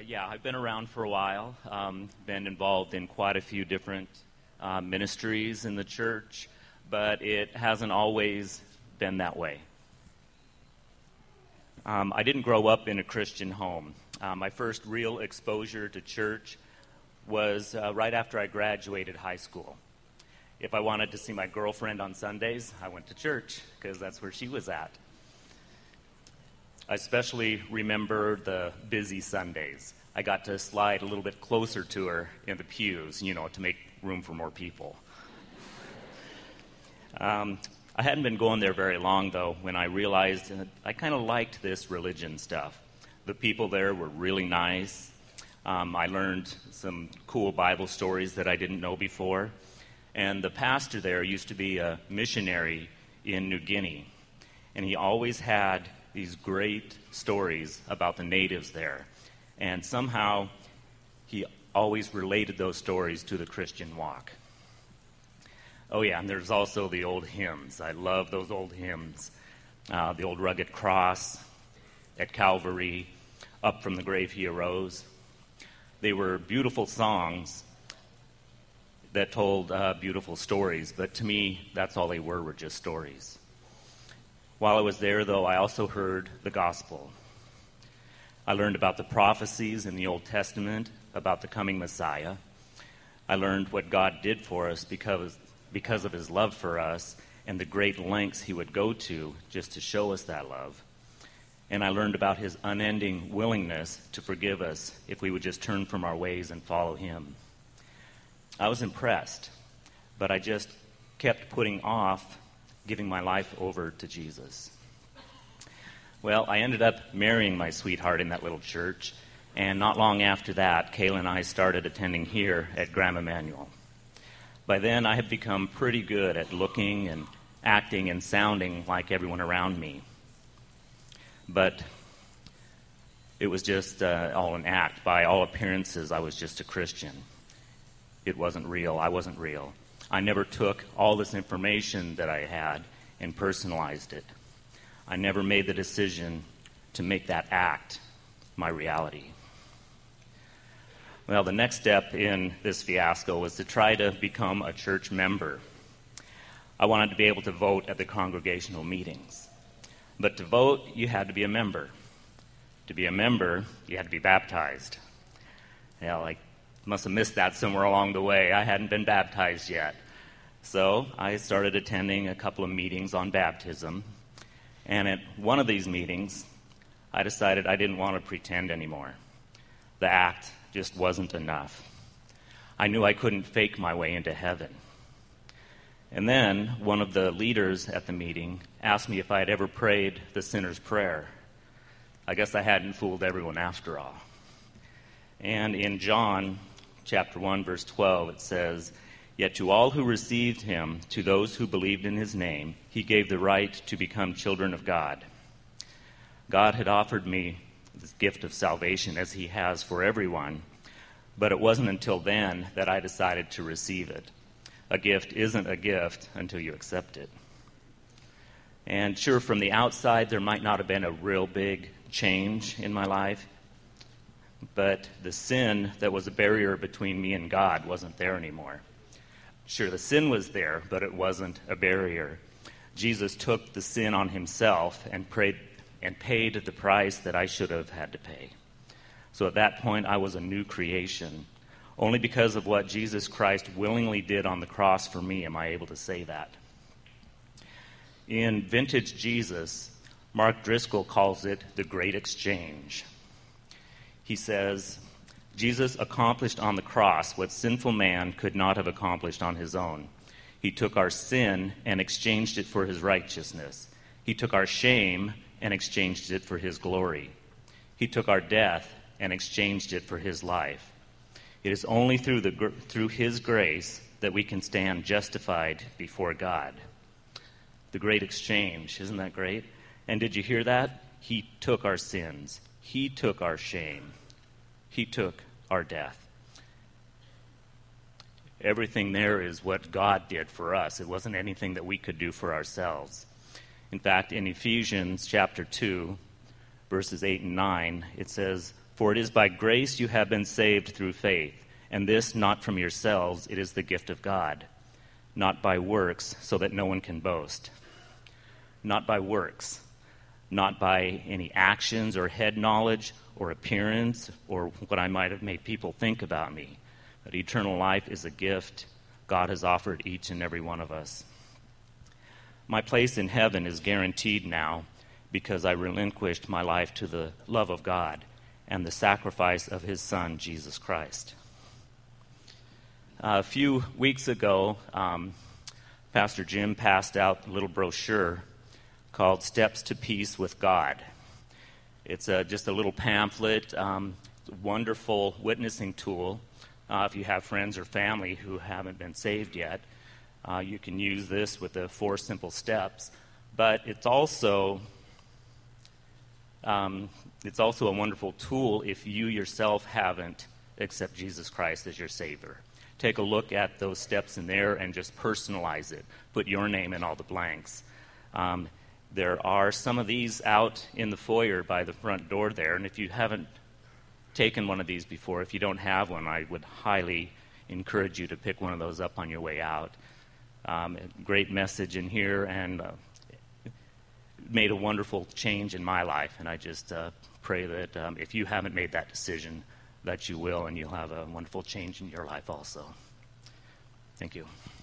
Yeah, I've been around for a while, been involved in quite a few different ministries in the church, but it hasn't always been that way. I didn't grow up in a Christian home. My first real exposure to church was right after I graduated high school. If I wanted to see my girlfriend on Sundays, I went to church because that's where she was at. I especially remember the busy Sundays. I got to slide a little bit closer to her in the pews, to make room for more people. I hadn't been going there very long, though, when I realized that I kind of liked this religion stuff. The people there were really nice. I learned some cool Bible stories that I didn't know before. And the pastor there used to be a missionary in New Guinea. And he always had these great stories about the natives there. And somehow he always related those stories to the Christian walk. Oh yeah, and there's also the old hymns. I love those old hymns. The old rugged cross, at Calvary, up from the grave he arose. They were beautiful songs that told beautiful stories, but to me, that's all they were just stories. While I was there, though, I also heard the gospel. I learned about the prophecies in the Old Testament about the coming Messiah. I learned what God did for us because of his love for us and the great lengths he would go to just to show us that love. And I learned about his unending willingness to forgive us if we would just turn from our ways and follow him. I was impressed, but I just kept putting off giving my life over to Jesus. Well, I ended up marrying my sweetheart in that little church, and not long after that, Kayla and I started attending here at Graham Emanuel. By then, I had become pretty good at looking and acting and sounding like everyone around me. But it was just all an act. By all appearances, I was just a Christian. It wasn't real. I wasn't real. I never took all this information that I had and personalized it. I never made the decision to make that act my reality. Well, the next step in this fiasco was to try to become a church member. I wanted to be able to vote at the congregational meetings. But to vote, you had to be a member. To be a member, you had to be baptized. I must have missed that somewhere along the way. I hadn't been baptized yet. So I started attending a couple of meetings on baptism. And at one of these meetings, I decided I didn't want to pretend anymore. The act just wasn't enough. I knew I couldn't fake my way into heaven. And then one of the leaders at the meeting asked me if I had ever prayed the sinner's prayer. I guess I hadn't fooled everyone after all. And in John chapter 1, verse 12, it says, "Yet to all who received him, to those who believed in his name, he gave the right to become children of God." God had offered me this gift of salvation, as he has for everyone, but it wasn't until then that I decided to receive it. A gift isn't a gift until you accept it. And sure, from the outside, there might not have been a real big change in my life, but the sin that was a barrier between me and God wasn't there anymore. Sure, the sin was there, but it wasn't a barrier. Jesus took the sin on himself and paid the price that I should have had to pay. So at that point, I was a new creation. Only because of what Jesus Christ willingly did on the cross for me am I able to say that. In Vintage Jesus, Mark Driscoll calls it the Great Exchange. He says, Jesus accomplished on the cross what sinful man could not have accomplished on his own. He took our sin and exchanged it for his righteousness. He took our shame and exchanged it for his glory. He took our death and exchanged it for his life. It is only through his grace that we can stand justified before God. The great exchange, isn't that great? And did you hear that? He took our sins. He took our shame. He took our death. Everything there is what God did for us. It wasn't anything that we could do for ourselves. In fact, in Ephesians chapter 2, verses 8 and 9, it says, For it is by grace you have been saved through faith, and this not from yourselves, it is the gift of God, not by works, so that no one can boast. Not by works, not by any actions or head knowledge or appearance or what I might have made people think about me. But eternal life is a gift God has offered each and every one of us. My place in heaven is guaranteed now because I relinquished my life to the love of God and the sacrifice of his Son, Jesus Christ. A few weeks ago, Pastor Jim passed out a little brochure called Steps to Peace with God. It's just a little pamphlet, wonderful witnessing tool. If you have friends or family who haven't been saved yet, you can use this with the 4 simple steps. But it's also a wonderful tool if you yourself haven't accepted Jesus Christ as your Savior. Take a look at those steps in there and just personalize it. Put your name in all the blanks. There are some of these out in the foyer by the front door there, and if you haven't taken one of these before, if you don't have one, I would highly encourage you to pick one of those up on your way out. A great message in here, and made a wonderful change in my life, and I just pray that if you haven't made that decision, that you will, and you'll have a wonderful change in your life also. Thank you.